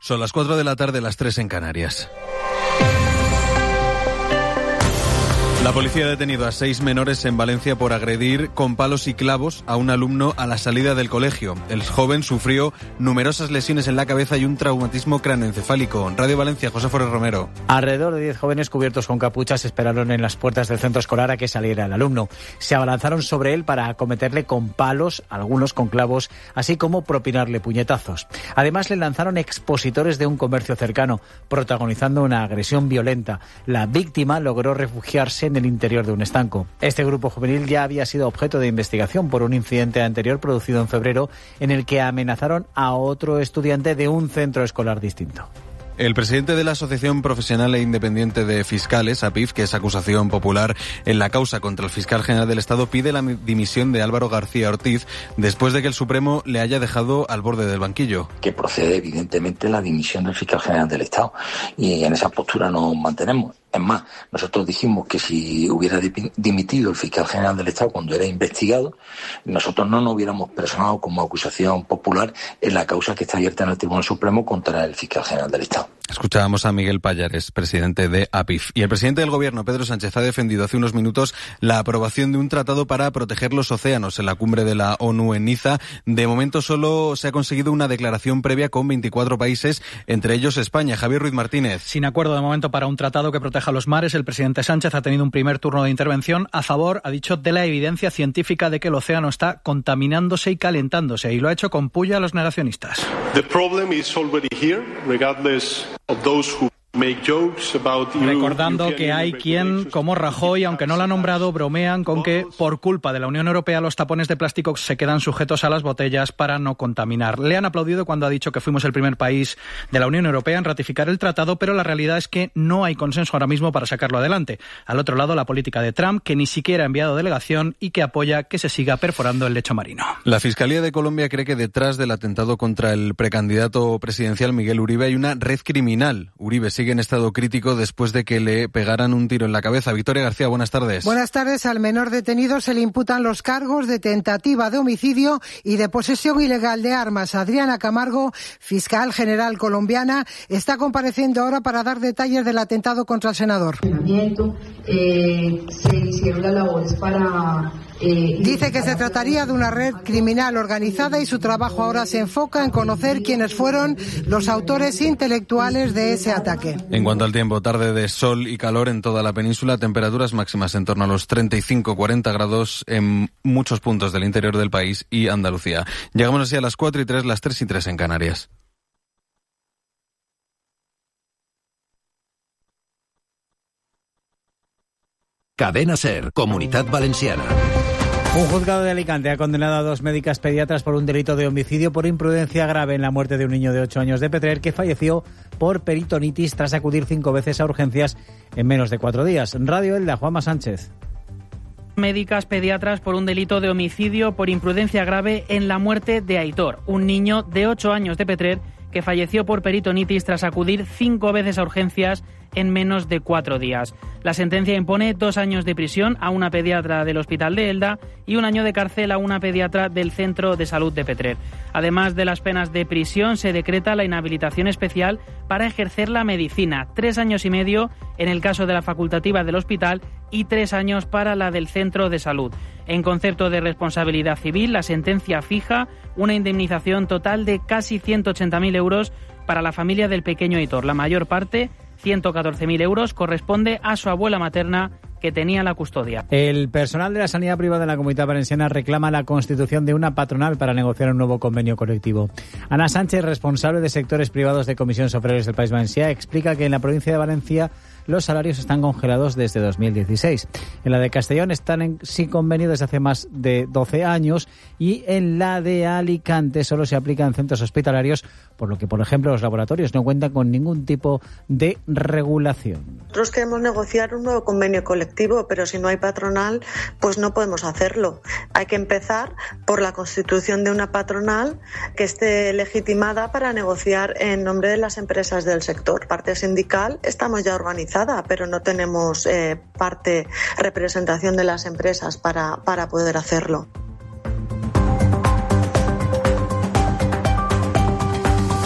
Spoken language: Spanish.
Son las 4 de la tarde, las 3 en Canarias. La policía ha detenido a 6 menores en Valencia por agredir con palos y clavos a un alumno a la salida del colegio. El joven sufrió numerosas lesiones en la cabeza y un traumatismo cráneoencefálico. Radio Valencia, José Forés Romero. Alrededor de 10 jóvenes cubiertos con capuchas esperaron en las puertas del centro escolar a que saliera el alumno. Se abalanzaron sobre él para acometerle con palos, algunos con clavos, así como propinarle puñetazos. Además, le lanzaron expositores de un comercio cercano, protagonizando una agresión violenta. La víctima logró refugiarse en el interior de un estanco. Este grupo juvenil ya había sido objeto de investigación por un incidente anterior producido en febrero en el que amenazaron a otro estudiante de un centro escolar distinto. El presidente de la Asociación Profesional e Independiente de Fiscales, APIF, que es acusación popular en la causa contra el fiscal general del Estado, pide la dimisión de Álvaro García Ortiz después de que el Supremo le haya dejado al borde del banquillo. Que procede evidentemente la dimisión del fiscal general del Estado y en esa postura nos mantenemos. Es más, nosotros dijimos que si hubiera dimitido el fiscal general del Estado cuando era investigado, nosotros no nos hubiéramos personado como acusación popular en la causa que está abierta en el Tribunal Supremo contra el fiscal general del Estado. Escuchábamos a Miguel Pallares, presidente de APIF. Y el presidente del Gobierno, Pedro Sánchez, ha defendido hace unos minutos la aprobación de un tratado para proteger los océanos en la cumbre de la ONU en Niza. De momento solo se ha conseguido una declaración previa con 24 países, entre ellos España. Javier Ruiz Martínez. Sin acuerdo de momento para un tratado que proteja los mares, el presidente Sánchez ha tenido un primer turno de intervención a favor, ha dicho, de la evidencia científica de que el océano está contaminándose y calentándose, y lo ha hecho con puya a los negacionistas. The problem is already here, regardless of those who recordando que hay quien, como Rajoy, aunque no lo ha nombrado, bromean con que por culpa de la Unión Europea los tapones de plástico se quedan sujetos a las botellas para no contaminar. Le han aplaudido cuando ha dicho que fuimos el primer país de la Unión Europea en ratificar el tratado, pero la realidad es que no hay consenso ahora mismo para sacarlo adelante. Al otro lado, la política de Trump, que ni siquiera ha enviado delegación y que apoya que se siga perforando el lecho marino. La Fiscalía de Colombia cree que detrás del atentado contra el precandidato presidencial Miguel Uribe hay una red criminal. Uribe sigue en estado crítico después de que le pegaran un tiro en la cabeza. Victoria García, buenas tardes. Buenas tardes. Al menor detenido se le imputan los cargos de tentativa de homicidio y de posesión ilegal de armas. Adriana Camargo, fiscal general colombiana, está compareciendo ahora para dar detalles del atentado contra el senador. Se hicieron las labores para... Dice que se trataría de una red criminal organizada y su trabajo ahora se enfoca en conocer quiénes fueron los autores intelectuales de ese ataque. En cuanto al tiempo, tarde de sol y calor en toda la península, temperaturas máximas en torno a los 35-40 grados en muchos puntos del interior del país y Andalucía. Llegamos así a las 4:03, las 3:03 en Canarias. Cadena SER, Comunitat Valenciana. Un juzgado de Alicante ha condenado a 2 médicas pediatras por un delito de homicidio por imprudencia grave en la muerte de un niño de 8 años de Petrer que falleció por peritonitis tras acudir 5 veces a urgencias en menos de 4 días. Radio Elda, Juanma Sánchez. Médicas pediatras por un delito de homicidio por imprudencia grave en la muerte de Aitor, un niño de 8 años de Petrer que falleció por peritonitis tras acudir 5 veces a urgencias en menos de 4 días. La sentencia impone 2 años de prisión a una pediatra del Hospital de Elda y 1 año de cárcel a una pediatra del Centro de Salud de Petrer. Además de las penas de prisión, se decreta la inhabilitación especial para ejercer la medicina, 3 años y medio en el caso de la facultativa del hospital y 3 años para la del Centro de Salud. En concepto de responsabilidad civil, la sentencia fija una indemnización total de casi 180.000 euros para la familia del pequeño Aitor. La mayor parte, 114.000 euros, corresponde a su abuela materna, que tenía la custodia. El personal de la sanidad privada en la Comunidad Valenciana reclama la constitución de una patronal para negociar un nuevo convenio colectivo. Ana Sánchez, responsable de sectores privados de Comisiones Obreras del País Valencià, explica que en la provincia de Valencia los salarios están congelados desde 2016. En la de Castellón están sin convenio desde hace más de 12 años y en la de Alicante solo se aplica en centros hospitalarios, por lo que, por ejemplo, los laboratorios no cuentan con ningún tipo de regulación. Nosotros queremos negociar un nuevo convenio colectivo, pero si no hay patronal, pues no podemos hacerlo. Hay que empezar por la constitución de una patronal que esté legitimada para negociar en nombre de las empresas del sector. Parte sindical estamos ya organizados, pero no tenemos representación de las empresas para poder hacerlo.